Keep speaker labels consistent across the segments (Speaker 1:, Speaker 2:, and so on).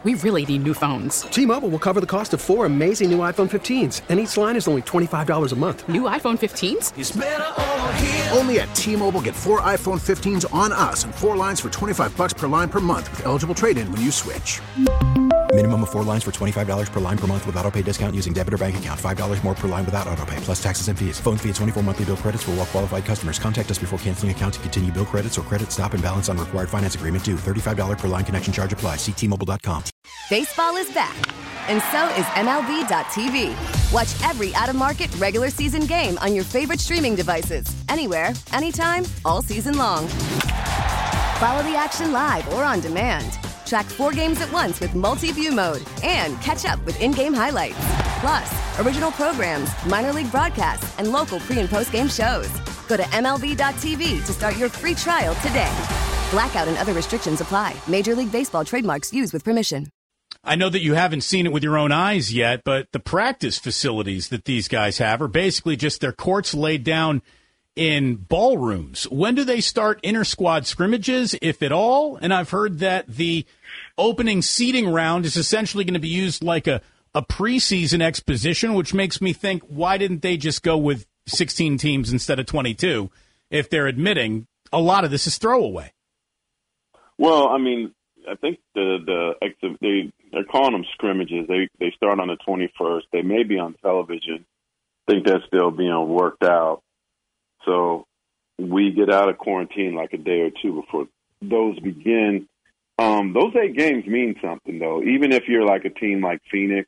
Speaker 1: We really need new phones.
Speaker 2: T-Mobile will cover the cost of 4 amazing new iPhone 15s, and each line is only $25 a month.
Speaker 1: New iPhone 15s?
Speaker 3: It's better over here.
Speaker 4: Only at T-Mobile, get 4 iPhone 15s on us and 4 lines for $25 per line per month with eligible trade-in when you switch.
Speaker 5: Minimum of 4 lines for $25 per line per month with autopay discount using debit or bank account. $5 more per line without autopay, plus taxes and fees. Phone fee at 24 monthly bill credits for well-qualified customers. Contact us before canceling account to continue bill credits or credit stop and balance on required finance agreement due. $35 per line connection charge applies. See T-Mobile.com.
Speaker 6: Baseball is back, and so is MLB.tv. Watch every out-of-market regular season game on your favorite streaming devices. Anywhere, anytime, all season long. Follow the action live or on demand. Track 4 games at once with multi-view mode and catch up with in-game highlights. Plus, original programs, minor league broadcasts, and local pre- and post-game shows. Go to MLB.tv to start your free trial today. Blackout and other restrictions apply. Major League Baseball trademarks used with permission.
Speaker 7: I know that you haven't seen it with your own eyes yet, but the practice facilities that these guys have are basically just their courts laid down in ballrooms. When do they start inter-squad scrimmages, if at all? And I've heard that the opening seeding round is essentially going to be used like a preseason exposition, which makes me think, why didn't they just go with 16 teams instead of 22 if they're admitting a lot of this is throwaway?
Speaker 8: Well, I mean, I think they're calling them scrimmages. They start on the 21st. They may be on television. I think that's still being worked out. So we get out of quarantine like a day or two before those begin. Those 8 games mean something, though. Even if you're like a team like Phoenix,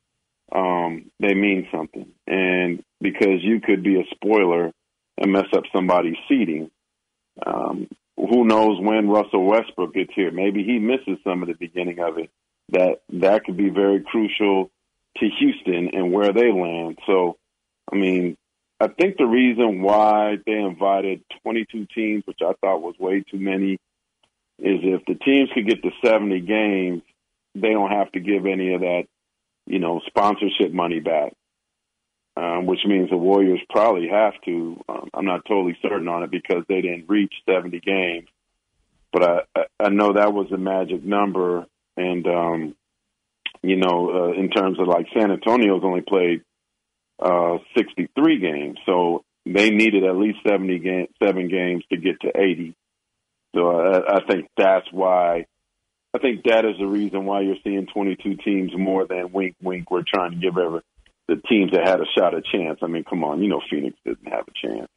Speaker 8: they mean something. And because you could be a spoiler and mess up somebody's seeding. Who knows when Russell Westbrook gets here? Maybe he misses some of the beginning of it. That could be very crucial to Houston and where they land. So, I mean, I think the reason why they invited 22 teams, which I thought was way too many, is if the teams could get to 70 games, they don't have to give any of that, sponsorship money back, which means the Warriors probably have to. I'm not totally certain on it because they didn't reach 70 games. But I know that was a magic number. And, in terms of like San Antonio's only played 63 games. So they needed at least 7 games to get to 80. So I think that's why. I think that is the reason why you're seeing 22 teams more than wink, wink. We're trying to give the teams that had a shot a chance. I mean, come on, Phoenix didn't have a chance.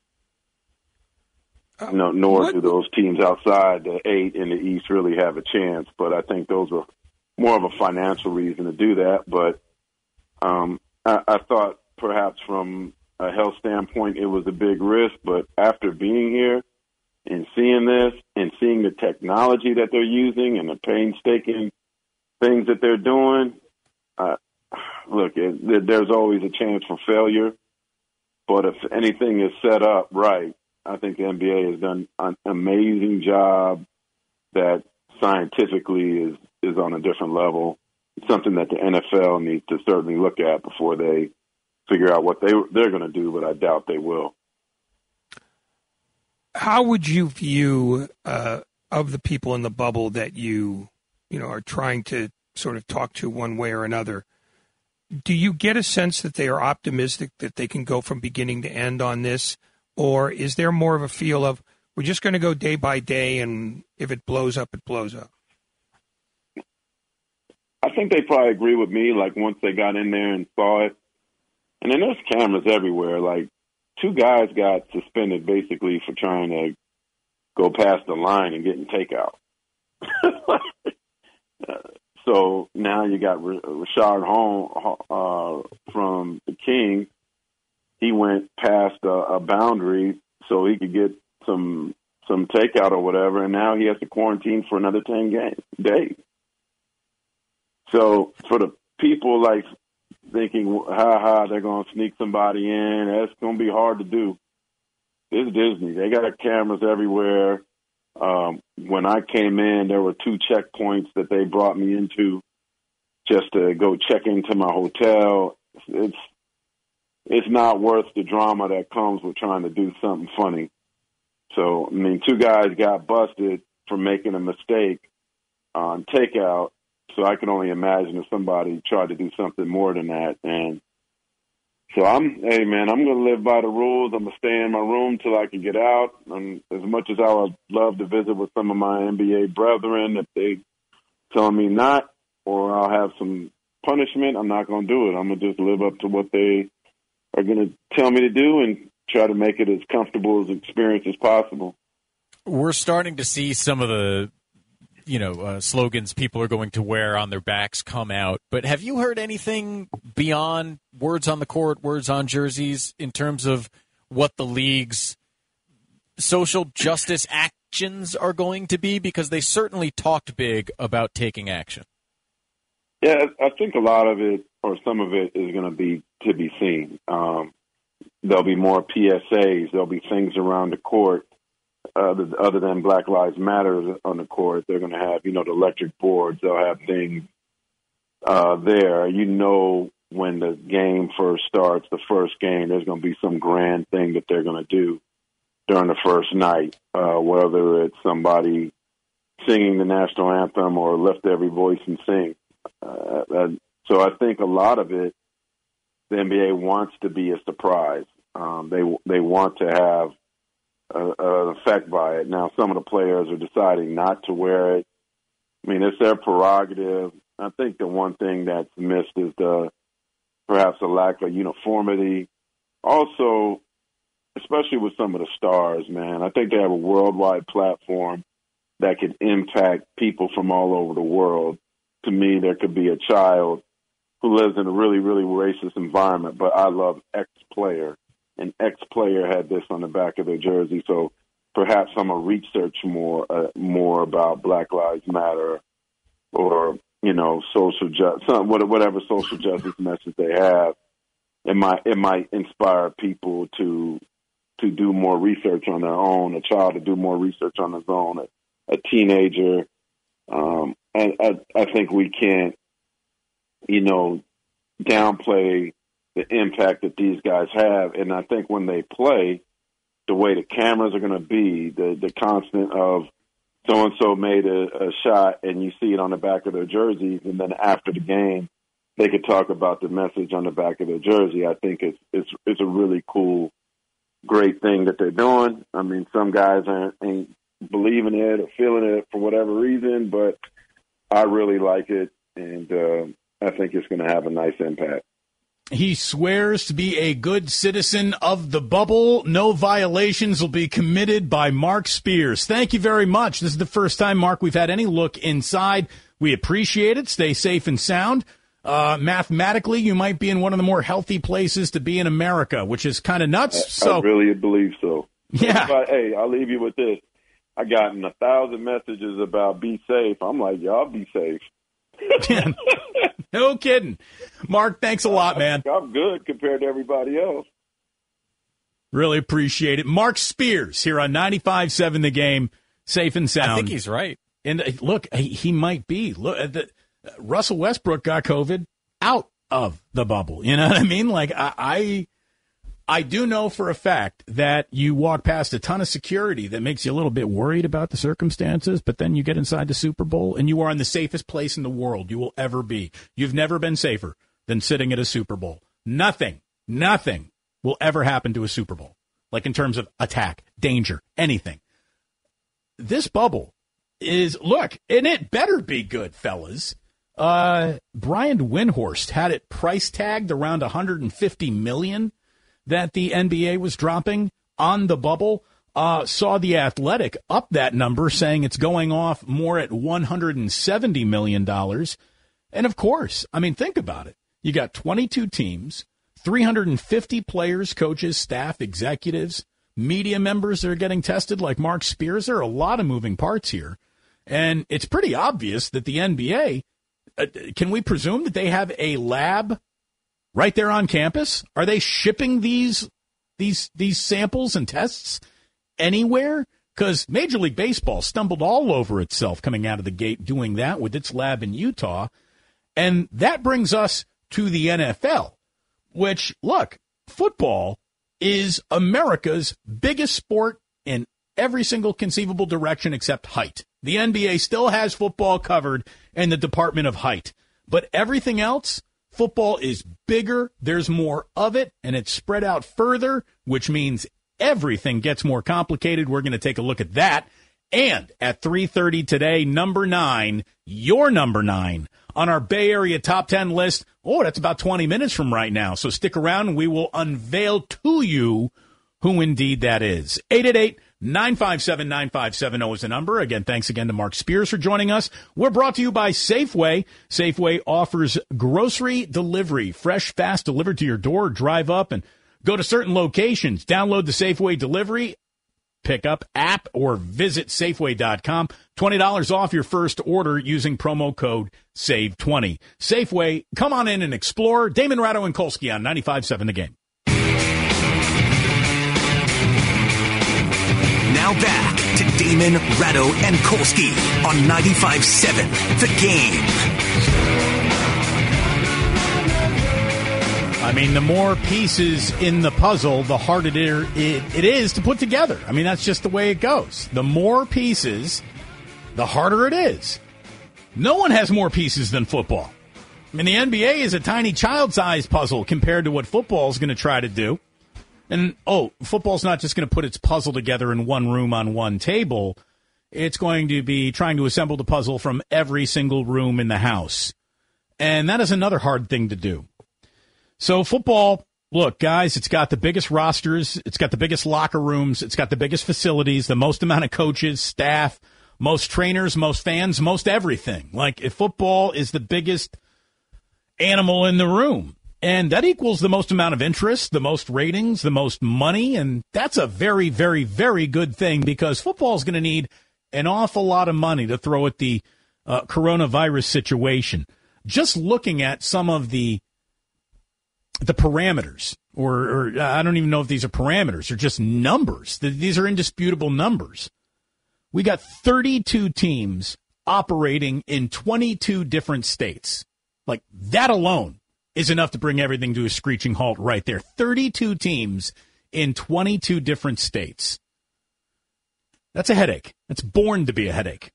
Speaker 8: Nor do those teams outside the 8 in the East really have a chance. But I think those were more of a financial reason to do that. But I thought perhaps from a health standpoint it was a big risk. But after being here and seeing this and seeing the technology that they're using and the painstaking things that they're doing, look, there's always a chance for failure. But if anything is set up right, I think the NBA has done an amazing job that scientifically is on a different level. It's something that the NFL needs to certainly look at before they figure out what they're going to do, but I doubt they will.
Speaker 9: How would you view of the people in the bubble that you are trying to sort of talk to one way or another? Do you get a sense that they are optimistic that they can go from beginning to end on this? Or is there more of a feel of we're just going to go day by day, and if it blows up, it blows up?
Speaker 8: I think they probably agree with me, like once they got in there and saw it. And then there's cameras everywhere. Like 2 guys got suspended basically for trying to go past the line and getting takeout. So now you got Rashard Holmes from the Kings. He went past a boundary so he could get some takeout or whatever, and now he has to quarantine for another 10 days. So for the people like thinking, they're going to sneak somebody in, that's going to be hard to do. It's Disney. They got cameras everywhere. When I came in, there were 2 checkpoints that they brought me into just to go check into my hotel. It's not worth the drama that comes with trying to do something funny. So, I mean, 2 guys got busted for making a mistake on takeout. So I can only imagine if somebody tried to do something more than that. And so I'm going to live by the rules. I'm going to stay in my room till I can get out. And as much as I would love to visit with some of my NBA brethren, if they tell me not, or I'll have some punishment, I'm not going to do it. I'm going to just live up to what they are going to tell me to do and try to make it as comfortable as experience as possible.
Speaker 3: We're starting to see some of the slogans people are going to wear on their backs come out. But have you heard anything beyond words on the court, words on jerseys, in terms of what the league's social justice actions are going to be? Because they certainly talked big about taking action.
Speaker 8: Yeah, I think a lot of it, or some of it, is going to be to be seen. There'll be more PSAs. There'll be things around the court. Other than Black Lives Matter on the court, they're going to have, the electric boards. They'll have things there. When the game first starts, the first game, there's going to be some grand thing that they're going to do during the first night, whether it's somebody singing the national anthem or lift every voice and sing. So I think a lot of it, the NBA wants to be a surprise. They want to have an effect by it. Now, some of the players are deciding not to wear it. I mean, it's their prerogative. I think the one thing that's missed is perhaps a lack of uniformity. Also, especially with some of the stars, man, I think they have a worldwide platform that could impact people from all over the world. To me, there could be a child who lives in a really, really racist environment, but I love X player. And X player had this on the back of their jersey, so perhaps I'm going to research more about Black Lives Matter or social justice, whatever social justice message they have. It might inspire people to do more research on their own, a child to do more research on his own, a teenager. And I think we can't, downplay the impact that these guys have. And I think when they play, the way the cameras are going to be, the constant of so-and-so made a shot and you see it on the back of their jerseys, and then after the game, they could talk about the message on the back of their jersey. I think it's a really cool, great thing that they're doing. I mean, some guys ain't believing it or feeling it for whatever reason, but I really like it, and I think it's going to have a nice impact.
Speaker 7: He swears to be a good citizen of the bubble. No violations will be committed by Mark Spears. Thank you very much. This is the first time, Mark, we've had any look inside. We appreciate it. Stay safe and sound. Mathematically, you might be in one of the more healthy places to be in America, which is kind of nuts.
Speaker 8: I really believe so.
Speaker 7: Yeah.
Speaker 8: But, hey, I'll leave you with this. I gotten 1,000 messages about be safe. I'm like, y'all be safe.
Speaker 7: No kidding. Mark, thanks a lot, man.
Speaker 8: I'm good compared to everybody else.
Speaker 7: Really appreciate it. Mark Spears here on 95.7 The Game, safe and sound.
Speaker 3: I think he's right.
Speaker 7: And look, he might be. Look, Russell Westbrook got COVID out of the bubble. You know what I mean? Like, I do know for a fact that you walk past a ton of security that makes you a little bit worried about the circumstances, but then you get inside the Super Bowl and you are in the safest place in the world you will ever be. You've never been safer than sitting at a Super Bowl. Nothing will ever happen to a Super Bowl, like in terms of attack, danger, anything. This bubble is, look, and it better be good, fellas. Brian Windhorst had it price tagged around $150 million. That the NBA was dropping on the bubble. Saw The Athletic up that number, saying it's going off more at $170 million. And, of course, I mean, think about it. You got 22 teams, 350 players, coaches, staff, executives, media members that are getting tested like Mark Spears. There are a lot of moving parts here. And it's pretty obvious that the NBA, can we presume that they have a lab right there on campus? Are they shipping these samples and tests anywhere? Because Major League Baseball stumbled all over itself coming out of the gate doing that with its lab in Utah. And that brings us to the NFL, which, look, football is America's biggest sport in every single conceivable direction except height. The NBA still has football covered in the Department of Height. But everything else, football is bigger, there's more of it, and it's spread out further, which means everything gets more complicated. We're going to take a look at that. And at 3:30 today, number 9, your number 9, on our Bay Area Top 10 list. Oh, that's about 20 minutes from right now. So stick around and we will unveil to you who indeed that is. 888-957-9570 is the number. Again, thanks again to Mark Spears for joining us. We're brought to you by Safeway. Safeway offers grocery delivery, fresh, fast, delivered to your door. Drive up and go to certain locations. Download the Safeway delivery pickup app or visit Safeway.com. $20 off your first order using promo code SAVE20. Safeway, come on in and explore. Damon Ratto and Kolsky on 95.7 The Game.
Speaker 10: Now back to Damon, Ratto, and Kolsky on 95.7 The Game.
Speaker 7: I mean, the more pieces in the puzzle, the harder it is to put together. I mean, that's just the way it goes. The more pieces, the harder it is. No one has more pieces than football. I mean, the NBA is a tiny child-sized puzzle compared to what football is going to try to do. And, football's not just going to put its puzzle together in one room on one table. It's going to be trying to assemble the puzzle from every single room in the house. And that is another hard thing to do. So football, look, guys, it's got the biggest rosters. It's got the biggest locker rooms. It's got the biggest facilities, the most amount of coaches, staff, most trainers, most fans, most everything. Like, if football is the biggest animal in the room. And that equals the most amount of interest, the most ratings, the most money. And that's a very, very, very good thing because football is going to need an awful lot of money to throw at the coronavirus situation. Just looking at some of the parameters, or I don't even know if these are parameters or just numbers. These are indisputable numbers. We got 32 teams operating in 22 different states. Like, that alone is enough to bring everything to a screeching halt right there. 32 teams in 22 different states. That's a headache. That's born to be a headache.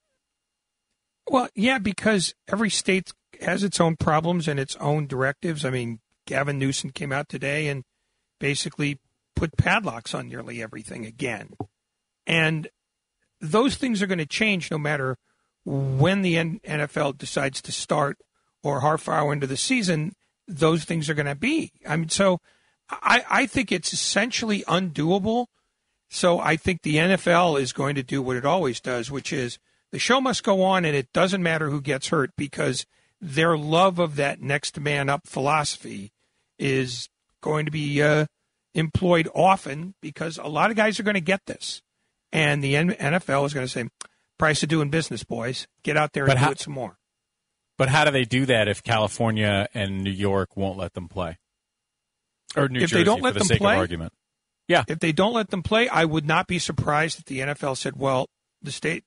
Speaker 9: Well, yeah, because every state has its own problems and its own directives. I mean, Gavin Newsom came out today and basically put padlocks on nearly everything again. And those things are going to change no matter when the NFL decides to start or how far into the season those things are going to be. I mean, so I think it's essentially undoable. So I think the NFL is going to do what it always does, which is the show must go on and it doesn't matter who gets hurt because their love of that next man up philosophy is going to be employed often because a lot of guys are going to get this. And the NFL is going to say, price of doing business, boys. Get out there and do it some more.
Speaker 3: But how do they do that if California and New York won't let them play? Or New Jersey,
Speaker 9: they don't let
Speaker 3: for the
Speaker 9: them
Speaker 3: sake
Speaker 9: play,
Speaker 3: of argument. Yeah.
Speaker 9: If they don't let them play, I would not be surprised if the NFL said, well, the state,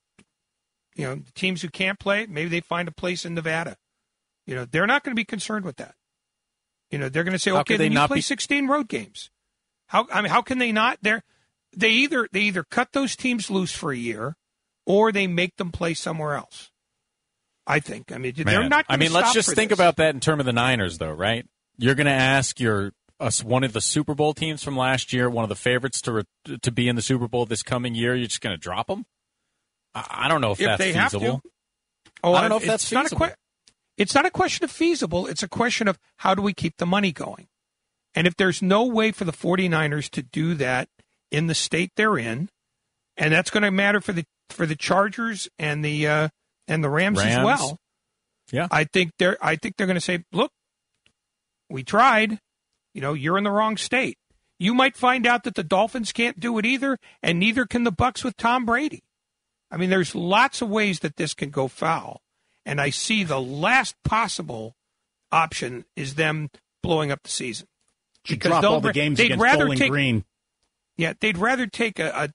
Speaker 9: the teams who can't play, maybe they find a place in Nevada. They're not going to be concerned with that. They're going to say, okay, then you play 16 road games. How can they not? They either cut those teams loose for a year or they make them play somewhere else. I think. They're not going to stop
Speaker 3: let's just
Speaker 9: for
Speaker 3: think
Speaker 9: this.
Speaker 3: about that in terms of the Niners, though, right? You're going to ask one of the Super Bowl teams from last year, one of the favorites to be in the Super Bowl this coming year, you're just going to drop them? I don't know if that's feasible. I don't know if that's feasible. It's not a question of feasible. It's a question of how do we keep the money going? And if there's no way for the 49ers to do that in the state they're in, and that's going to matter for the Chargers and the Rams as well. Yeah. I think they're going to say, look, we tried. You're in the wrong state. You might find out that the Dolphins can't do it either, and neither can the Bucs with Tom Brady. There's lots of ways that this can go foul. And I see the last possible option is them blowing up the season.
Speaker 7: Because drop all the games against Bowling Green.
Speaker 9: Yeah, they'd rather take a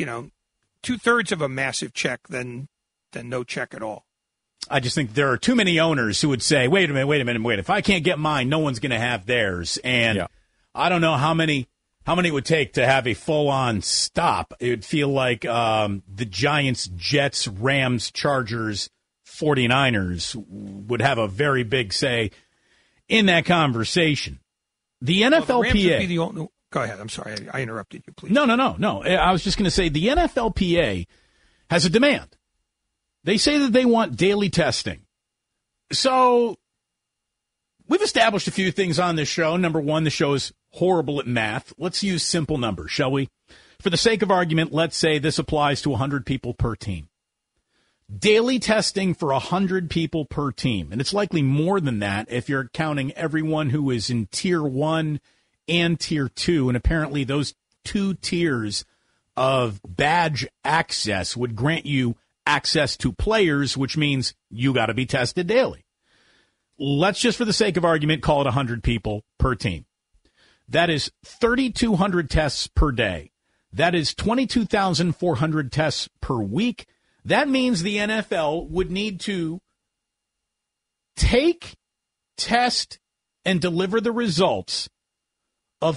Speaker 9: 2/3 of a massive check than no check at all.
Speaker 7: I just think there are too many owners who would say, wait a minute. If I can't get mine, no one's going to have theirs. And I don't know how many how many it would take to have a full-on stop. It would feel like the Giants, Jets, Rams, Chargers, 49ers would have a very big say in that conversation. The NFLPA.
Speaker 9: Go ahead. I'm sorry. I interrupted you, please.
Speaker 7: No. I was just going to say the NFLPA has a demand. They say that they want daily testing. So we've established a few things on this show. Number one, the show is horrible at math. Let's use simple numbers, shall we? For the sake of argument, let's say this applies to 100 people per team. Daily testing for 100 people per team. And it's likely more than that if you're counting everyone who is in Tier 1 and Tier 2. And apparently those two tiers of badge access would grant you access to players, which means you got to be tested daily. Let's just, for the sake of argument, call it 100 people per team. That is 3,200 tests per day. That is 22,400 tests per week. That means the NFL would need to take, test, and deliver the results of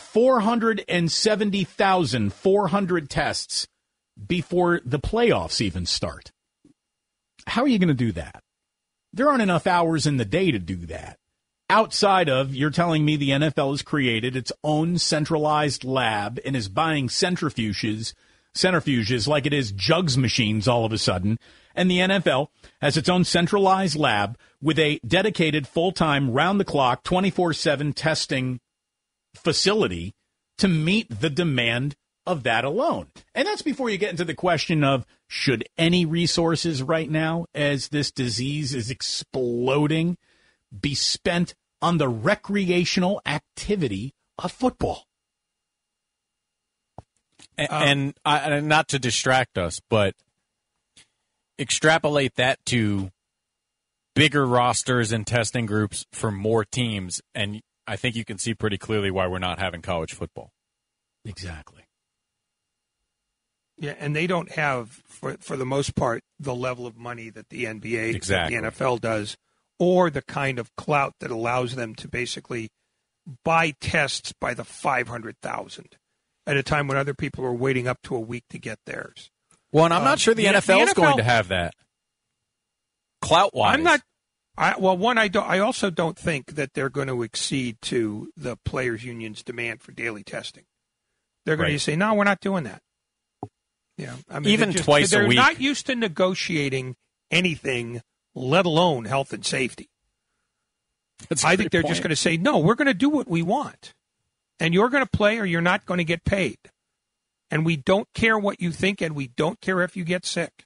Speaker 7: 470,400 tests before the playoffs even start. How are you going to do that? There aren't enough hours in the day to do that. Outside of, you're telling me the NFL has created its own centralized lab and is buying centrifuges like it is jugs machines all of a sudden, and the NFL has its own centralized lab with a dedicated full-time, round-the-clock, 24/7 testing facility to meet the demand of that alone. And that's before you get into the question of should any resources right now, as this disease is exploding, be spent on the recreational activity of football.
Speaker 3: And not to distract us, but extrapolate that to bigger rosters and testing groups for more teams, and I think you can see pretty clearly why we're not having college football.
Speaker 7: Exactly.
Speaker 9: Yeah, and they don't have, for the most part, the level of money that the NBA,
Speaker 3: exactly,
Speaker 9: the NFL does, or the kind of clout that allows them to basically buy tests by the 500,000 at a time when other people are waiting up to a week to get theirs.
Speaker 3: Well, and I'm not sure the NFL is going to have that. Clout-wise.
Speaker 9: I'm not. I also don't think that they're going to accede to the players' union's demand for daily testing. They're going to say, no, we're not doing that. Yeah, I mean,
Speaker 3: even twice a week.
Speaker 9: They're not used to negotiating anything, let alone health and safety. I think they're just going to say, no, we're going to do what we want. And you're going to play or you're not going to get paid. And we don't care what you think, and we don't care if you get sick.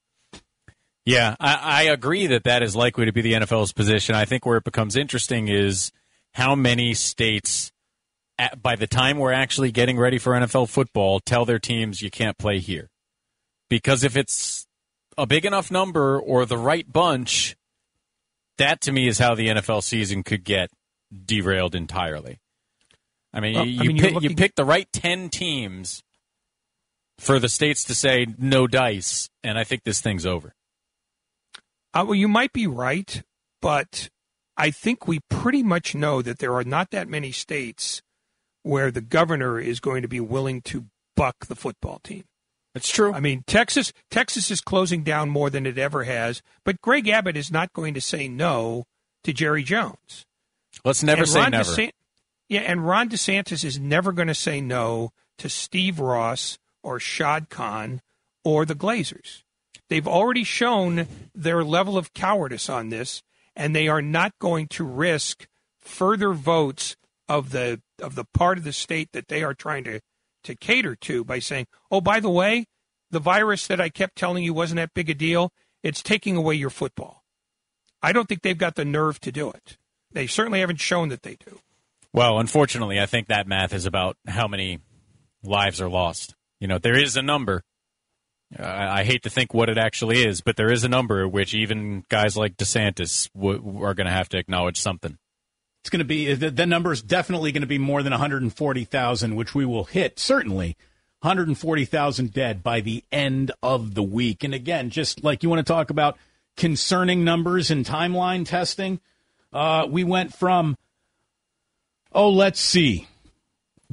Speaker 3: Yeah, I agree that is likely to be the NFL's position. I think where it becomes interesting is how many states, by the time we're actually getting ready for NFL football, tell their teams you can't play here. Because if it's a big enough number or the right bunch, that to me is how the NFL season could get derailed entirely. I mean, you pick the right 10 teams for the states to say no dice, and I think this thing's over.
Speaker 9: Well, you might be right, but I think we pretty much know that there are not that many states where the governor is going to be willing to buck the football team.
Speaker 3: It's true.
Speaker 9: I mean, Texas is closing down more than it ever has, but Greg Abbott is not going to say no to Jerry Jones.
Speaker 3: Let's never say never.
Speaker 9: And Ron DeSantis is never going to say no to Steve Ross or Shad Khan or the Glazers. They've already shown their level of cowardice on this, and they are not going to risk further votes of the part of the state that they are trying to cater to by saying, oh, by the way, the virus that I kept telling you wasn't that big a deal, it's taking away your football. I don't think they've got the nerve to do it. They certainly haven't shown that they do.
Speaker 3: Well, unfortunately, I think that math is about how many lives are lost. You know, there is a number. I hate to think what it actually is, but there is a number at which even guys like DeSantis are going to have to acknowledge something.
Speaker 7: It's going to be, the number is definitely going to be more than 140,000, which we will hit, certainly, 140,000 dead by the end of the week. And again, just like you want to talk about concerning numbers and timeline testing, we went from, let's see,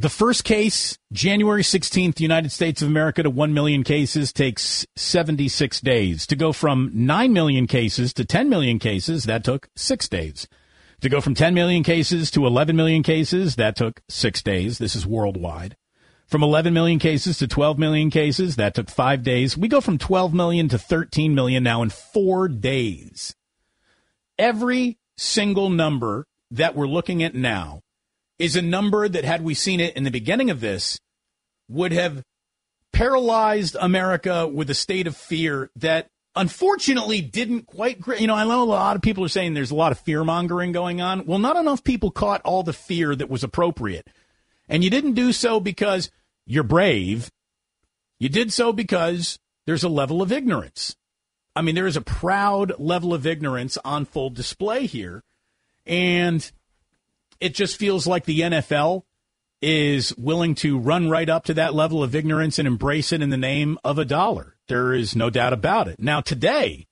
Speaker 7: The first case, January 16th, United States of America to 1 million cases takes 76 days. To go from 9 million cases to 10 million cases, that took 6 days. To go from 10 million cases to 11 million cases, that took 6 days. This is worldwide. From 11 million cases to 12 million cases, that took 5 days. We go from 12 million to 13 million now in 4 days. Every single number that we're looking at now is a number that, had we seen it in the beginning of this, would have paralyzed America with a state of fear that unfortunately didn't quite, I know a lot of people are saying there's a lot of fear-mongering going on. Well, not enough people caught all the fear that was appropriate. And you didn't do so because you're brave. You did so because there's a level of ignorance. I mean, there is a proud level of ignorance on full display here. And it just feels like the NFL is willing to run right up to that level of ignorance and embrace it in the name of a dollar. There is no doubt about it. Now, today,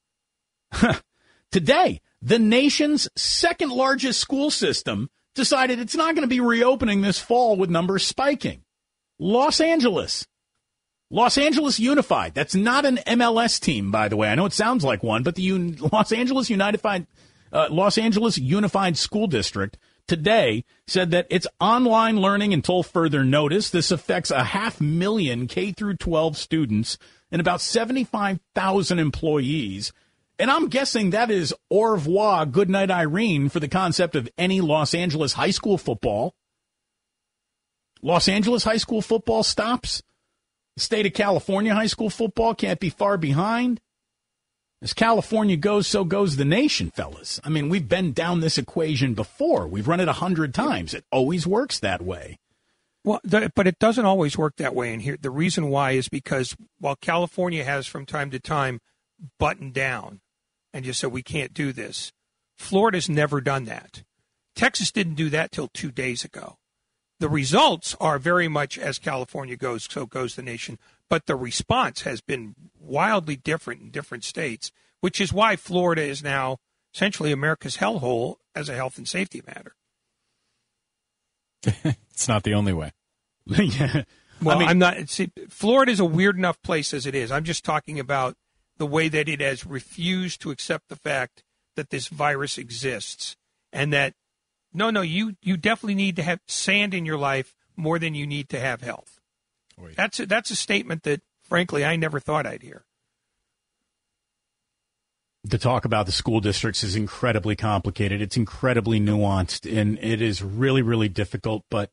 Speaker 7: the nation's second largest school system decided it's not going to be reopening this fall with numbers spiking. Los Angeles Unified. That's not an MLS team, by the way. I know it sounds like one, but the Los Angeles Unified School District today said that it's online learning until further notice. This affects 500,000 K through 12 students and about 75,000 employees. And I'm guessing that is au revoir, good night, Irene, for the concept of any Los Angeles high school football. Los Angeles high school football stops. The state of California high school football can't be far behind. As California goes, so goes the nation, fellas. I mean, we've been down this equation before. We've run it 100 times. It always works that way.
Speaker 9: Well, but it doesn't always work that way. And here, the reason why is because while California has from time to time buttoned down and just said we can't do this, Florida's never done that. Texas didn't do that till 2 days ago. The results are very much as California goes, so goes the nation. But the response has been wildly different in different states, which is why Florida is now essentially America's hellhole as a health and safety matter.
Speaker 3: It's not the only way.
Speaker 7: Yeah.
Speaker 9: Well, I'm not. See, Florida is a weird enough place as it is. I'm just talking about the way that it has refused to accept the fact that this virus exists and that, no, you definitely need to have sand in your life more than you need to have health.
Speaker 3: Wait.
Speaker 9: That's a statement that, frankly, I never thought I'd hear.
Speaker 7: The talk about the school districts is incredibly complicated. It's incredibly nuanced, and it is really, really difficult, but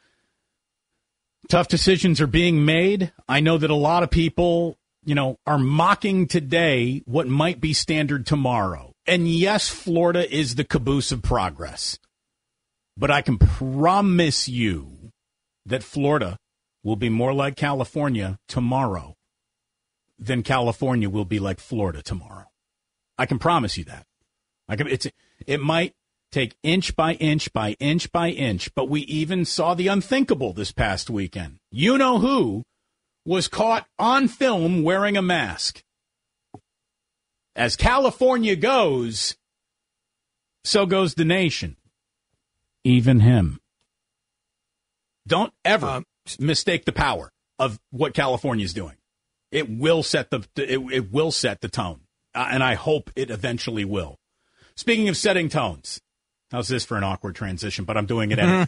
Speaker 7: tough decisions are being made. I know that a lot of people, are mocking today what might be standard tomorrow. And yes, Florida is the caboose of progress. But I can promise you that Florida will be more like California tomorrow than California will be like Florida tomorrow. I can promise you that. It might take inch by inch by inch by inch, but we even saw the unthinkable this past weekend. You know who was caught on film wearing a mask. As California goes, so goes the nation. Even him. Don't ever mistake the power of what California is doing. It will set the tone, and I hope it eventually will. Speaking of setting tones, how's this for an awkward transition? But I'm doing it anyway.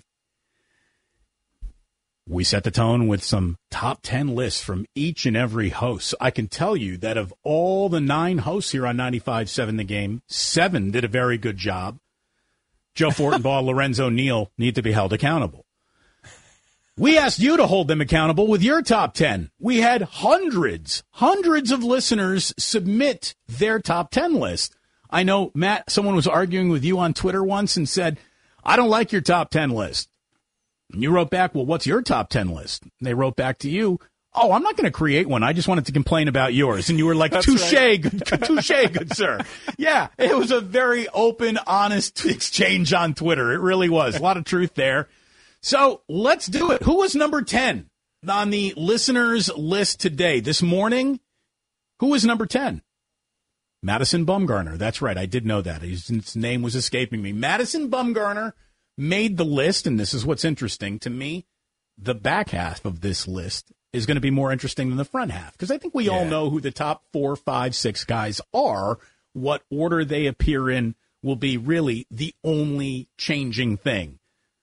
Speaker 7: We set the tone with some top 10 lists from each and every host. So I can tell you that of all the 9 hosts here on 95.7 The Game, 7 did a very good job. Joe Fortenbaugh, Lorenzo Neal need to be held accountable. We asked you to hold them accountable with your top 10. We had hundreds of listeners submit their top 10 list. I know, Matt, someone was arguing with you on Twitter once and said, I don't like your top 10 list. And you wrote back, well, what's your top 10 list? And they wrote back to you, oh, I'm not going to create one. I just wanted to complain about yours. And you were like, touche, right. Touche, good sir. Yeah, it was a very open, honest exchange on Twitter. It really was. A lot of truth there. So let's do it. Who was number 10 on the listeners' list today? This morning, who was number 10? Madison Bumgarner. That's right. I did know that. His name was escaping me. Madison Bumgarner made the list, and this is what's interesting to me, the back half of this list is going to be more interesting than the front half, because I think we all know who the top 4, 5, 6 guys are. What order they appear in will be really the only changing thing.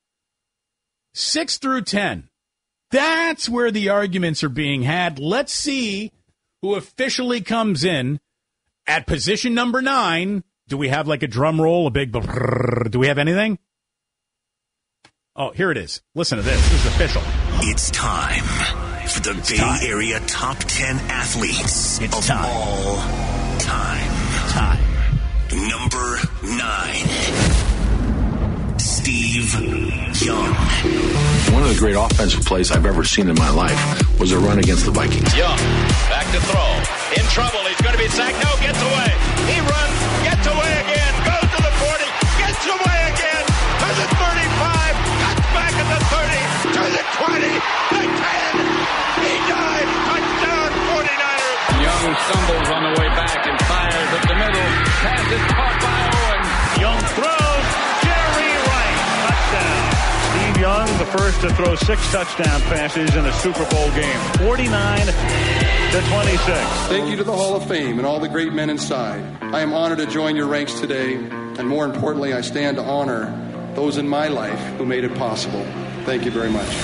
Speaker 7: 6 through 10. That's where the arguments are being had. Let's see who officially comes in at position number 9. Do we have like a drum roll, a big brrr? Do we have anything? Oh, here it is. Listen to this. This is official.
Speaker 10: It's time for the Bay Area top 10 athletes of all time. Number 9, Steve Young.
Speaker 11: One of the great offensive plays I've ever seen in my life was a run against the Vikings.
Speaker 12: Young, back to throw. In trouble. He's going to be sacked. No, gets away. He runs, gets away again, goes to the 40, gets away again, to the 35, cuts back at the 30, to the 20, the 10. He dives. Touchdown, 49ers.
Speaker 13: Young stumbles on the way back and fires at the middle. Pass is caught by Owen.
Speaker 14: Young throws. Jerry Rice. Touchdown. Steve Young, the first to throw 6 touchdown passes in a Super Bowl game. 49-26.
Speaker 15: Thank you to the Hall of Fame and all the great men inside. I am honored to join your ranks today, and more importantly, I stand to honor those in my life who made it possible. Thank you very much.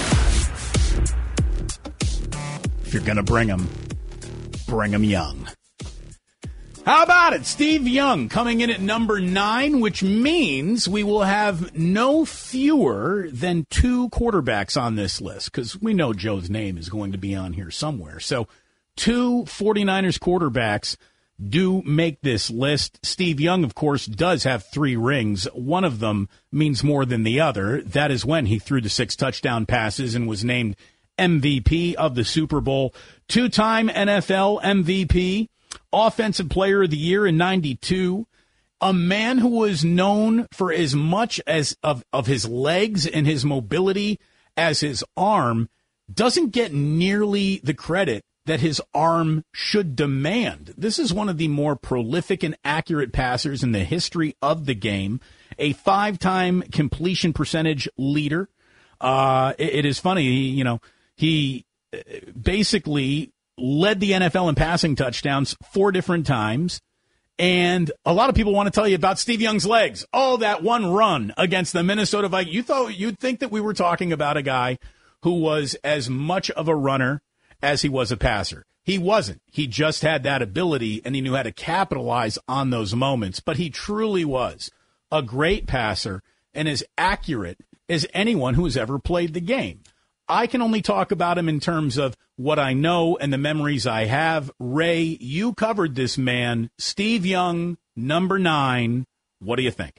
Speaker 7: If you're going to bring them young. How about it? Steve Young coming in at number 9, which means we will have no fewer than 2 quarterbacks on this list, because we know Joe's name is going to be on here somewhere. So 2 49ers quarterbacks do make this list. Steve Young, of course, does have 3 rings. One of them means more than the other. That is when he threw the 6 touchdown passes and was named MVP of the Super Bowl. 2-time NFL MVP. Offensive Player of the Year in 92, a man who was known for as much as of his legs and his mobility as his arm, doesn't get nearly the credit that his arm should demand. This is one of the more prolific and accurate passers in the history of the game, a 5-time completion percentage leader. It is funny, he basically led the NFL in passing touchdowns 4 different times. And a lot of people want to tell you about Steve Young's legs. Oh, that one run against the Minnesota Vikings. You'd think that we were talking about a guy who was as much of a runner as he was a passer. He wasn't. He just had that ability, and he knew how to capitalize on those moments. But he truly was a great passer and as accurate as anyone who has ever played the game. I can only talk about him in terms of what I know and the memories I have. Ray, you covered this man. Steve Young, number 9. What do you think?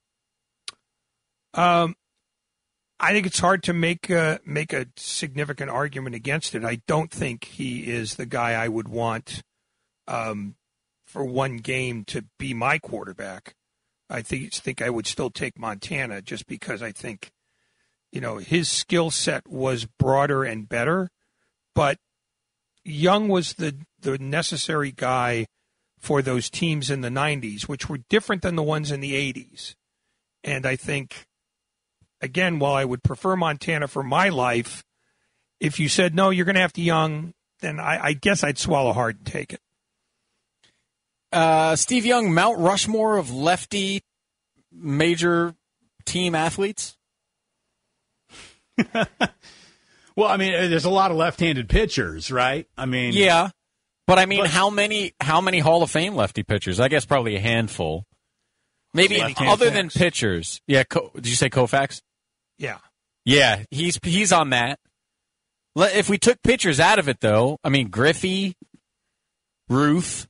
Speaker 9: I think it's hard to make a significant argument against it. I don't think he is the guy I would want for one game to be my quarterback. I think I would still take Montana just because I think, his skill set was broader and better, but Young was the necessary guy for those teams in the 90s, which were different than the ones in the 80s. And I think, again, while I would prefer Montana for my life, if you said, no, you're going to have to Young, then I guess I'd swallow hard and take it.
Speaker 3: Steve Young, Mount Rushmore of lefty major team athletes?
Speaker 7: Well, I mean, there's a lot of left-handed pitchers, right? I mean,
Speaker 3: yeah, but how many Hall of Fame lefty pitchers? I guess probably a handful. Maybe other than pitchers. Yeah, did you say Koufax?
Speaker 9: Yeah.
Speaker 3: Yeah, he's on that. If we took pitchers out of it, though, I mean, Griffey, Ruth,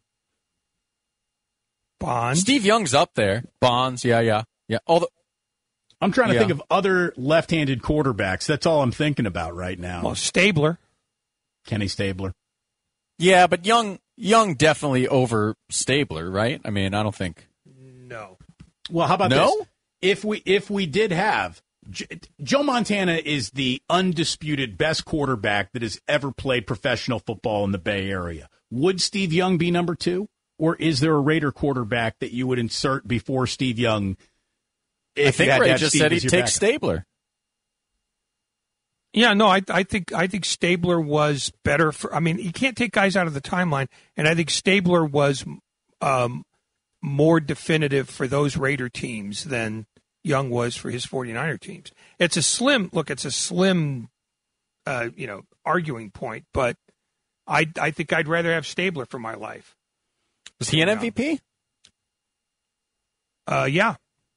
Speaker 9: Bonds.
Speaker 3: Steve Young's up there. Bonds, yeah.
Speaker 7: I'm trying to think of other left-handed quarterbacks. That's all I'm thinking about right now.
Speaker 9: Well, Stabler.
Speaker 7: Kenny Stabler.
Speaker 3: Yeah, but Young definitely over Stabler, right? I mean, I don't think.
Speaker 9: No.
Speaker 7: Well, how about this? If we did have Joe Montana is the undisputed best quarterback that has ever played professional football in the Bay Area. Would Steve Young be number 2? Or is there a Raider quarterback that you would insert before Steve Young
Speaker 3: I think Ray just said he'd take Stabler.
Speaker 9: Yeah, no, I think Stabler was better for. I mean, you can't take guys out of the timeline, and I think Stabler was more definitive for those Raider teams than Young was for his 49er teams. It's a slim arguing point, but I think I'd rather have Stabler for my life.
Speaker 3: Was he an MVP?
Speaker 9: Yeah.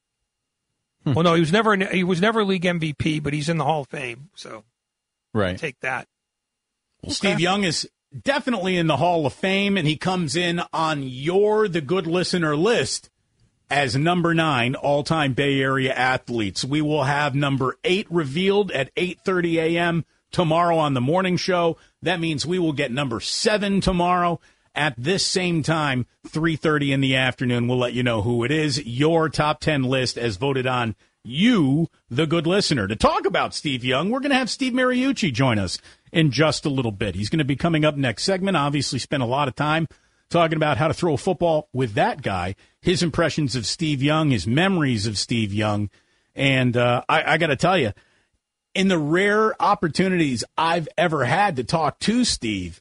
Speaker 9: Well, no, he was never league MVP, but he's in the Hall of Fame, so
Speaker 3: right.
Speaker 9: Take that.
Speaker 7: Well, okay. Steve Young is definitely in the Hall of Fame, and he comes in on the good listener list as number 9 all-time Bay Area athletes. We will have number 8 revealed at 8:30 a.m. tomorrow on the morning show. That means we will get number 7 tomorrow at this same time, 3:30 in the afternoon. We'll let you know who it is. Your top 10 list as voted on you, the good listener. To talk about Steve Young, we're going to have Steve Mariucci join us in just a little bit. He's going to be coming up next segment. Obviously spent a lot of time talking about how to throw a football with that guy, his impressions of Steve Young, his memories of Steve Young. And I got to tell you, in the rare opportunities I've ever had to talk to Steve,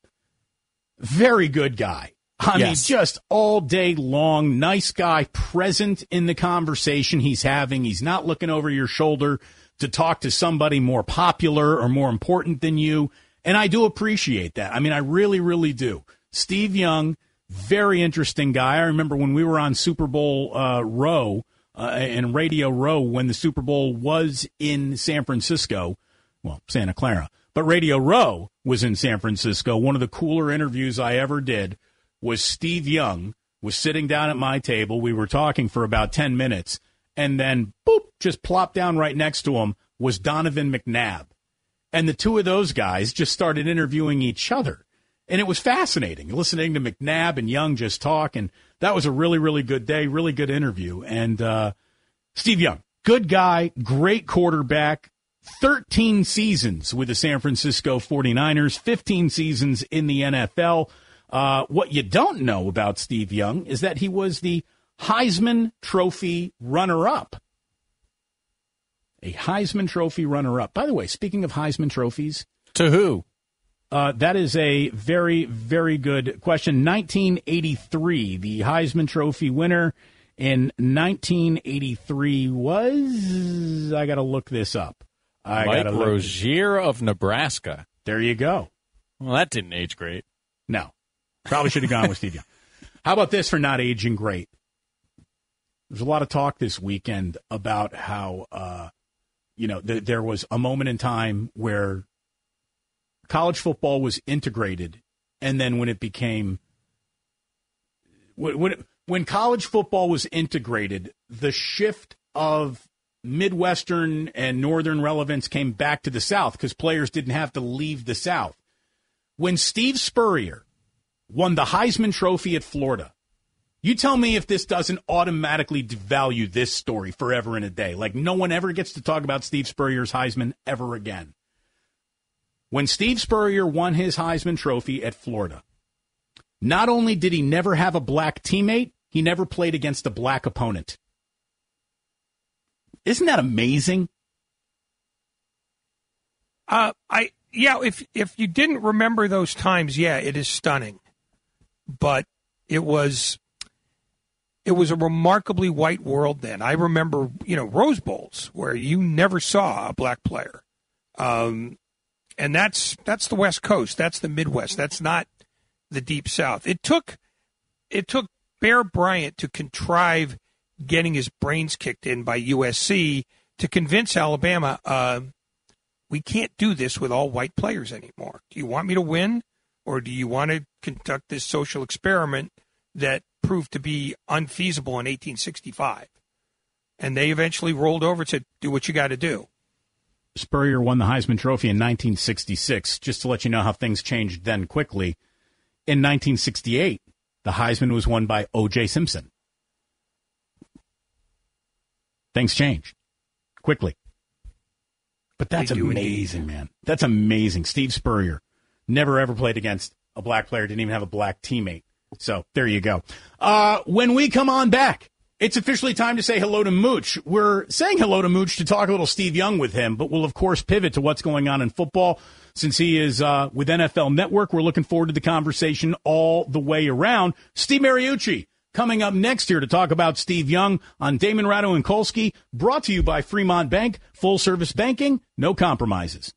Speaker 7: very good guy. I mean, just all day long, nice guy, present in the conversation he's having. He's not looking over your shoulder to talk to somebody more popular or more important than you. And I do appreciate that. I mean, I really, really do. Steve Young, very interesting guy. I remember when we were on Super Bowl Row and Radio Row when the Super Bowl was in San Francisco, well, Santa Clara. But Radio Row was in San Francisco. One of the cooler interviews I ever did was Steve Young was sitting down at my table. We were talking for about 10 minutes. And then, boop, just plopped down right next to him was Donovan McNabb. And the two of those guys just started interviewing each other. And it was fascinating, listening to McNabb and Young just talk. And that was a really, really good day, really good interview. And Steve Young, good guy, great quarterback. 13 seasons with the San Francisco 49ers, 15 seasons in the NFL. What you don't know about Steve Young is that he was the Heisman Trophy runner-up. A Heisman Trophy runner-up. By the way, speaking of Heisman trophies.
Speaker 3: To who?
Speaker 7: That is a very, very good question. 1983, the Heisman Trophy winner in 1983 was, I got to look this up.
Speaker 3: Mike Rozier of Nebraska.
Speaker 7: There you go.
Speaker 3: Well, that didn't age great.
Speaker 7: No. Probably should have gone with Steve Young. How about this for not aging great? There's a lot of talk this weekend about how, there was a moment in time where college football was integrated, and then when it became when college football was integrated, the shift of Midwestern and Northern relevance came back to the South because players didn't have to leave the South. When Steve Spurrier won the Heisman Trophy at Florida, you tell me if this doesn't automatically devalue this story forever and a day. Like no one ever gets to talk about Steve Spurrier's Heisman ever again. When Steve Spurrier won his Heisman Trophy at Florida, not only did he never have a black teammate, he never played against a black opponent. Isn't that amazing?
Speaker 9: If you didn't remember those times, yeah, it is stunning. But it was a remarkably white world then. I remember, Rose Bowls where you never saw a black player. And that's the West Coast, that's the Midwest, that's not the Deep South. It took Bear Bryant to contrive getting his brains kicked in by USC to convince Alabama, we can't do this with all white players anymore. Do you want me to win, or do you want to conduct this social experiment that proved to be unfeasible in 1865? And they eventually rolled over and said, do what you got to do.
Speaker 7: Spurrier won the Heisman Trophy in 1966. Just to let you know how things changed then quickly. In 1968, the Heisman was won by O.J. Simpson. Things changed quickly. But that's amazing, man. That's amazing. Steve Spurrier never, ever played against a black player, didn't even have a black teammate. So there you go. When we come on back, It's officially time to say hello to Mooch. We're saying hello to Mooch to talk a little Steve Young with him, but we'll, of course, pivot to what's going on in football. Since he is with NFL Network, we're looking forward to the conversation all the way around. Steve Mariucci coming up next here to talk about Steve Young on Damon Ratto and Kolsky, brought to you by Fremont Bank. Full-service banking, no compromises.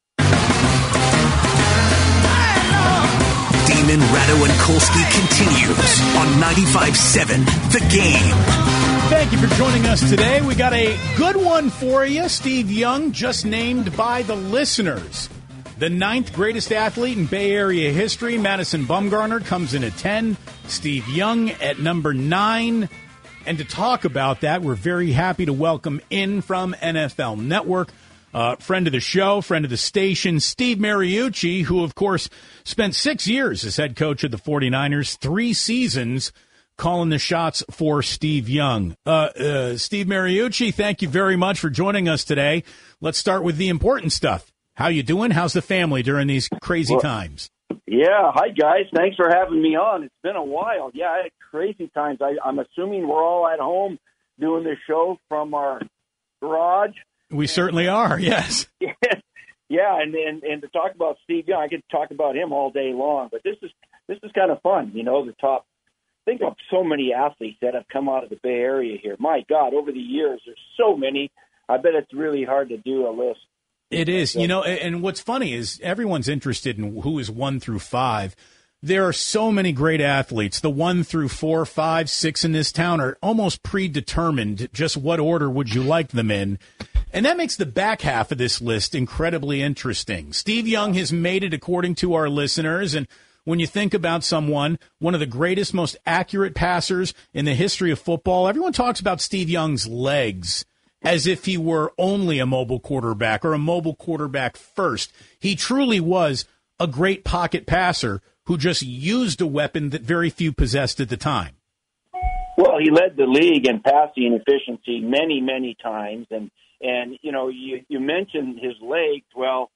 Speaker 10: Damon, Ratto, and Kolsky continues on 95.7 The Game.
Speaker 7: Thank you for joining us today. We got a good one for you. Steve Young, just named by the listeners the 9th greatest athlete in Bay Area history. Madison Bumgarner comes in at 10. Steve Young at number 9. And to talk about that, we're very happy to welcome in from NFL Network, friend of the show, friend of the station, Steve Mariucci, who, of course, spent 6 years as head coach of the 49ers, 3 seasons calling the shots for Steve Young. Steve Mariucci, thank you very much for joining us today. Let's start with the important stuff. How you doing? How's the family during these crazy times?
Speaker 16: Yeah, hi, guys. Thanks for having me on. It's been a while. Yeah, I had crazy times. I'm assuming we're all at home doing this show from our garage.
Speaker 7: We certainly are, yes.
Speaker 16: Yeah, and to talk about Steve Young, I could talk about him all day long, but this is kind of fun, the top. Think of so many athletes that have come out of the Bay Area here. My God, over the years, there's so many. I bet it's really hard to do a list.
Speaker 7: It is, and what's funny is everyone's interested in who is 1 through 5. There are so many great athletes. The 1 through 4, 5, 6 in this town are almost predetermined. Just what order would you like them in? And that makes the back half of this list incredibly interesting. Steve Young has made it according to our listeners. And when you think about someone, one of the greatest, most accurate passers in the history of football, everyone talks about Steve Young's legs as if he were only a mobile quarterback or a mobile quarterback first. He truly was a great pocket passer who just used a weapon that very few possessed at the time.
Speaker 16: Well, he led the league in passing efficiency many, many times. And you mentioned his legs. Well,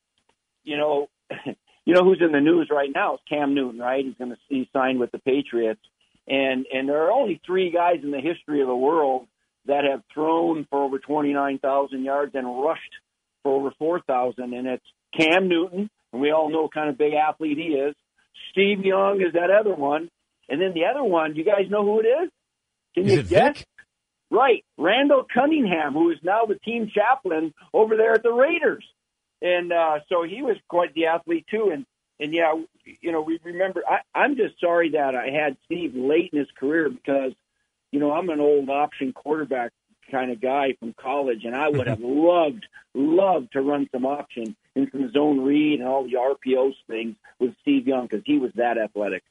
Speaker 16: who's in the news right now is Cam Newton, right? He's signed with the Patriots. And there are only 3 guys in the history of the world that have thrown for over 29,000 yards and rushed for over 4,000, and it's Cam Newton, and we all know what kind of big athlete he is. Steve Young is that other one, and then the other one, do you guys know who it is? Can you guess?
Speaker 7: Vic?
Speaker 16: Right, Randall Cunningham, who is now the team chaplain over there at the Raiders, and so he was quite the athlete too. And yeah, we remember. I'm just sorry that I had Steve late in his career because I'm an old option quarterback kind of guy from college, and I would have loved to run some option and some zone read and all the RPO things with Steve Young because he was that athletic.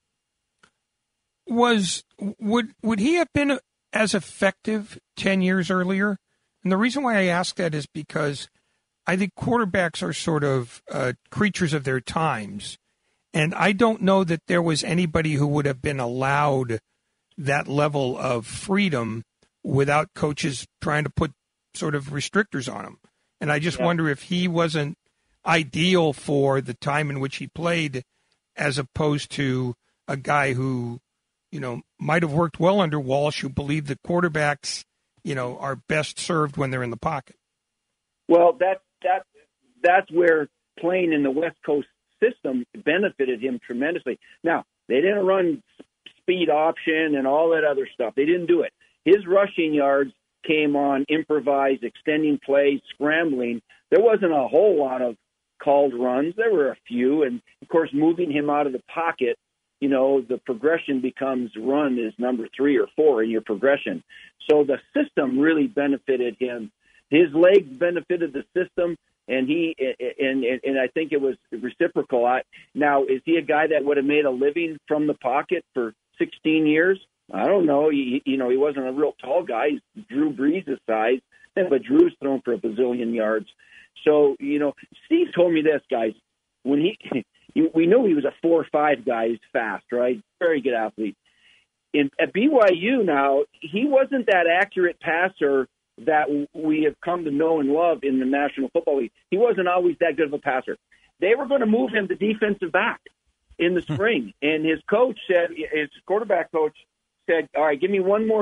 Speaker 9: Would he have been as effective 10 years earlier? And the reason why I ask that is because I think quarterbacks are sort of creatures of their times, and I don't know that there was anybody who would have been allowed that level of freedom without coaches trying to put sort of restrictors on him. And I just wonder if he wasn't ideal for the time in which he played as opposed to a guy who, might have worked well under Walsh, who believed that quarterbacks, are best served when they're in the pocket.
Speaker 16: Well, that's where playing in the West Coast system benefited him tremendously. Now, they didn't run speed option and all that other stuff. They didn't do it. His rushing yards came on improvised, extending plays, scrambling. There wasn't a whole lot of called runs. There were a few. And, of course, moving him out of the pocket, the progression becomes run is number 3 or 4 in your progression. So the system really benefited him. His legs benefited the system, and I think it was reciprocal. Now, is he a guy that would have made a living from the pocket for 16 years? I don't know. He wasn't a real tall guy. He's Drew Brees' size, but Drew's thrown for a bazillion yards. So, Steve told me this, guys. When we know he was a 4-5 guy. He's fast, right? Very good athlete. At BYU now, he wasn't that accurate passer that we have come to know and love in the National Football League. He wasn't always that good of a passer. They were going to move him to defensive back in the spring, and his quarterback coach said, all right, give me one more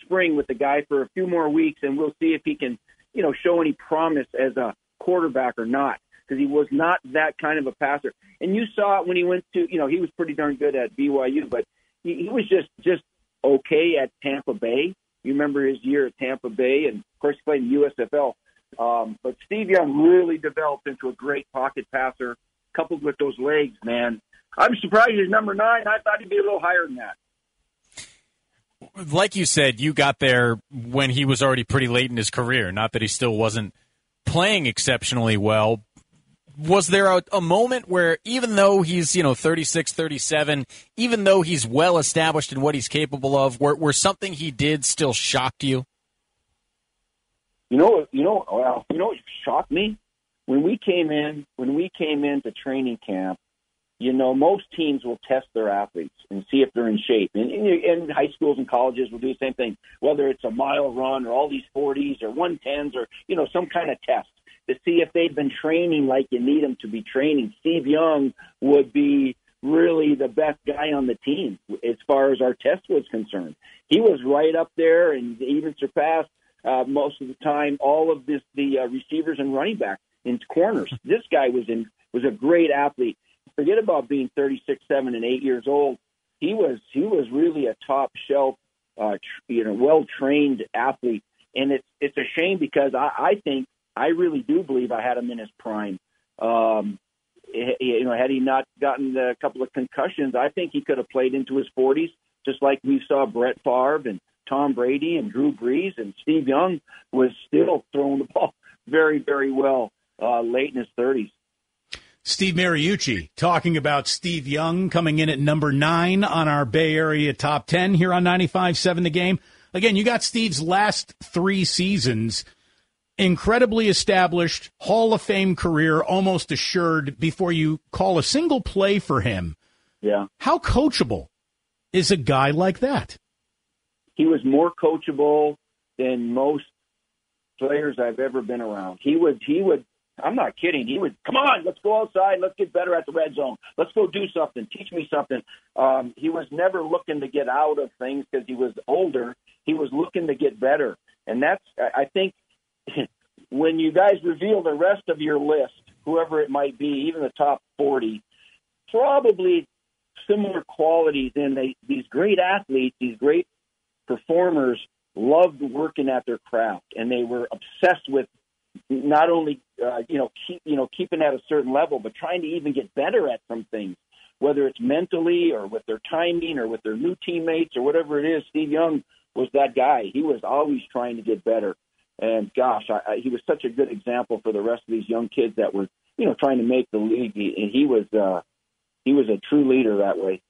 Speaker 16: spring with the guy for a few more weeks, and we'll see if he can, show any promise as a quarterback or not, because he was not that kind of a passer. And you saw it when he went to, he was pretty darn good at BYU, but he was just okay at Tampa Bay. You remember his year at Tampa Bay, and of course he played in the USFL. But Steve Young really developed into a great pocket passer, coupled with those legs, man. I'm surprised he's number 9. I thought he'd be a little higher than that.
Speaker 3: Like you said, you got there when he was already pretty late in his career. Not that he still wasn't playing exceptionally well. Was there a moment where, even though he's 36, 37, even though he's well established in what he's capable of, where something he did still shocked you?
Speaker 16: What shocked me? When we came into training camp, most teams will test their athletes and see if they're in shape. And high schools and colleges will do the same thing, whether it's a mile run or all these 40s or 110s or, some kind of test to see if they've been training like you need them to be training. Steve Young would be really the best guy on the team as far as our test was concerned. He was right up there and even surpassed most of the time all of the receivers and running backs in corners. This guy was a great athlete. Forget about being 36, 7, and 8 years old. He was really a top shelf, well-trained athlete. And it's a shame because I really do believe I had him in his prime. Had he not gotten a couple of concussions, I think he could have played into his 40s, just like we saw Brett Favre and Tom Brady and Drew Brees, and Steve Young was still throwing the ball very, very well late in his 30s.
Speaker 7: Steve Mariucci talking about Steve Young coming in at number 9 on our Bay Area Top 10 here on 95.7 The Game. Again, you got Steve's last 3 seasons, incredibly established, Hall of Fame career almost assured before you call a single play for him.
Speaker 16: Yeah.
Speaker 7: How coachable is a guy like that?
Speaker 16: He was more coachable than most players I've ever been around. He would. I'm not kidding. He would, come on, let's go outside. Let's get better at the red zone. Let's go do something. Teach me something. He was never looking to get out of things because he was older. He was looking to get better. And that's, I think, when you guys reveal the rest of your list, whoever it might be, even the top 40, probably similar qualities in these great athletes, these great performers loved working at their craft, and they were obsessed with not only keeping at a certain level, but trying to even get better at some things, whether it's mentally or with their timing or with their new teammates or whatever it is. Steve Young was that guy. He was always trying to get better, and gosh, he was such a good example for the rest of these young kids that were trying to make the league. And he was a true leader that way.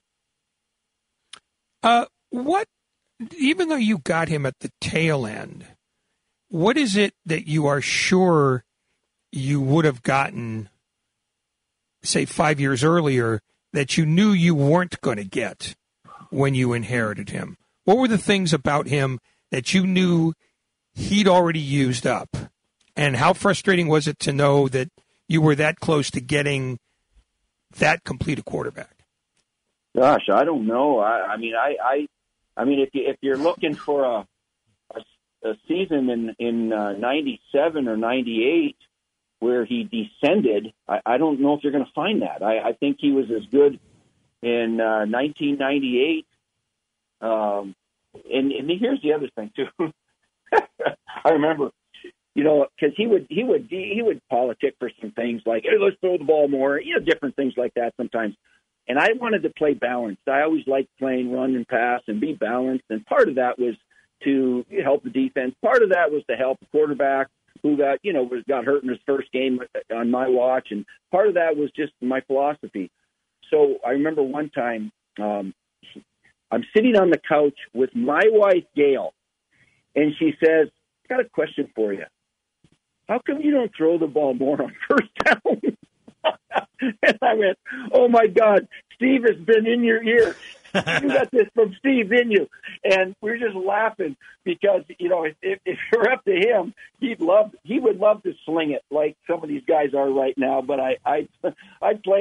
Speaker 9: Even though you got him at the tail end, what is it that you are sure you would have gotten, say, 5 years earlier, that you knew you weren't going to get when you inherited him? What were the things about him that you knew he'd already used up? And how frustrating was it to know that you were that close to getting that complete a quarterback?
Speaker 16: Gosh, I don't know. I mean, if you're looking for a season in 97 or 98 where he descended, I don't know if you're going to find that. I think he was as good in 1998. And here's the other thing too. I remember, because he would politic for some things like, hey, let's throw the ball more, different things like that sometimes. And I wanted to play balanced. I always liked playing run and pass and be balanced. And part of that was to help the defense. Part of that was to help the quarterback who got hurt in his first game on my watch. And part of that was just my philosophy. So I remember one time I'm sitting on the couch with my wife, Gail, and she says, "I got a question for you. How come you don't throw the ball more on first down?" And I went, "Oh, my God, Steve has been in your ear. You got this from Steve, didn't you?" And we were just laughing because, if you're up to him, he would love to sling it like some of these guys are right now. But I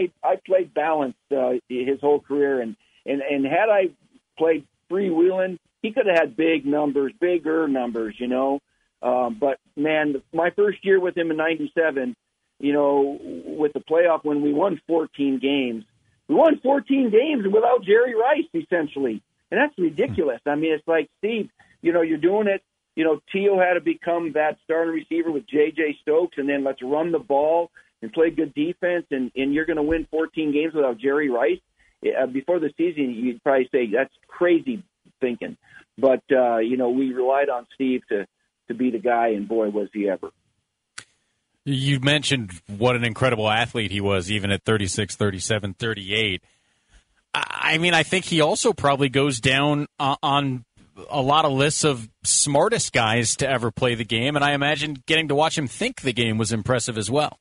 Speaker 16: played balanced his whole career. And had I played freewheeling, he could have had bigger numbers, you know. But man, my first year with him in '97, you know, with the playoff when we won 14 games. We won 14 games without Jerry Rice, essentially. And that's ridiculous. I mean, it's like, Steve, you know, you're doing it. You know, Tio had to become that starting receiver with J.J. Stokes, and then let's run the ball and play good defense, and you're going to win 14 games without Jerry Rice. Before the season, you'd probably say that's crazy thinking. But, you know, we relied on Steve to be the guy, and boy, was he ever.
Speaker 3: You mentioned what an incredible athlete he was, even at 36, 37, 38. I mean, I think he also probably goes down on a lot of lists of smartest guys to ever play the game, and I imagine getting to watch him think the game was impressive as well.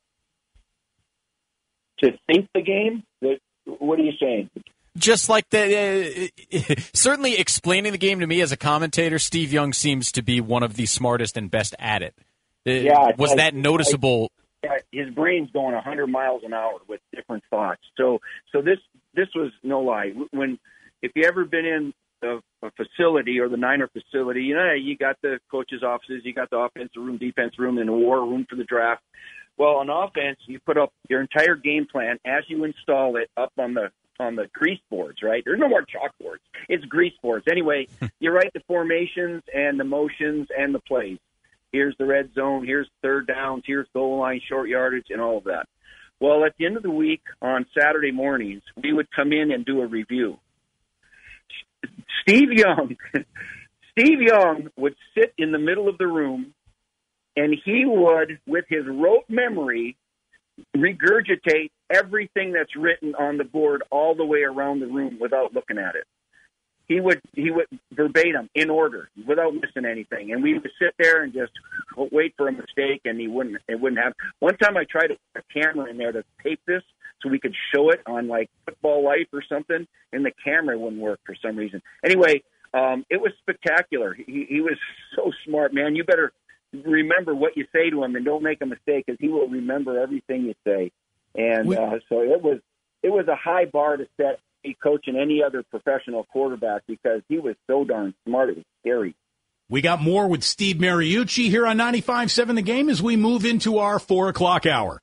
Speaker 16: To think the game? What are you saying?
Speaker 3: Just like certainly explaining the game to me as a commentator, Steve Young seems to be one of the smartest and best at it. Was that noticeable?
Speaker 16: His brain's going 100 miles an hour with different thoughts. So this was no lie. If you ever been in a facility or the Niner facility, you know, you got the coaches' offices, you got the offensive room, defense room, and a war room for the draft. Well, on offense, you put up your entire game plan as you install it up on the grease boards, right? There's no more chalkboards. It's grease boards. Anyway, you write the formations and the motions and the plays. Here's the red zone. Here's third downs. Here's goal line, short yardage, and all of that. Well, at the end of the week on Saturday mornings, we would come in and do a review. Steve Young would sit in the middle of the room, and he would, with his rote memory, regurgitate everything that's written on the board all the way around the room without looking at it. He would verbatim, in order, without missing anything. And we would sit there and just wait for a mistake, and it wouldn't happen. One time I tried to put a camera in there to tape this so we could show it on, like, Football Life or something, and the camera wouldn't work for some reason. Anyway, it was spectacular. He was so smart, man. You better remember what you say to him and don't make a mistake, because he will remember everything you say. And so it was a high bar to set coaching any other professional quarterback, because he was so darn smart. It was scary.
Speaker 7: We got more with Steve Mariucci here on 95.7 The Game as we move into our 4 o'clock hour.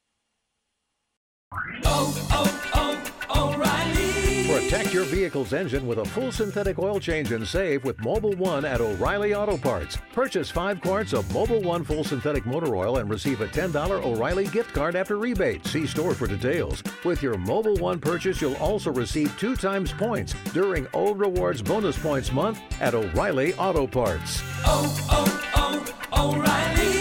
Speaker 17: Protect your vehicle's engine with a full synthetic oil change and save with Mobil 1 at O'Reilly Auto Parts. Purchase 5 quarts of Mobil 1 full synthetic motor oil and receive a $10 O'Reilly gift card after rebate. See store for details. With your Mobil 1 purchase, you'll also receive 2 times points during Old Rewards Bonus Points Month at O'Reilly Auto Parts.
Speaker 18: O'Reilly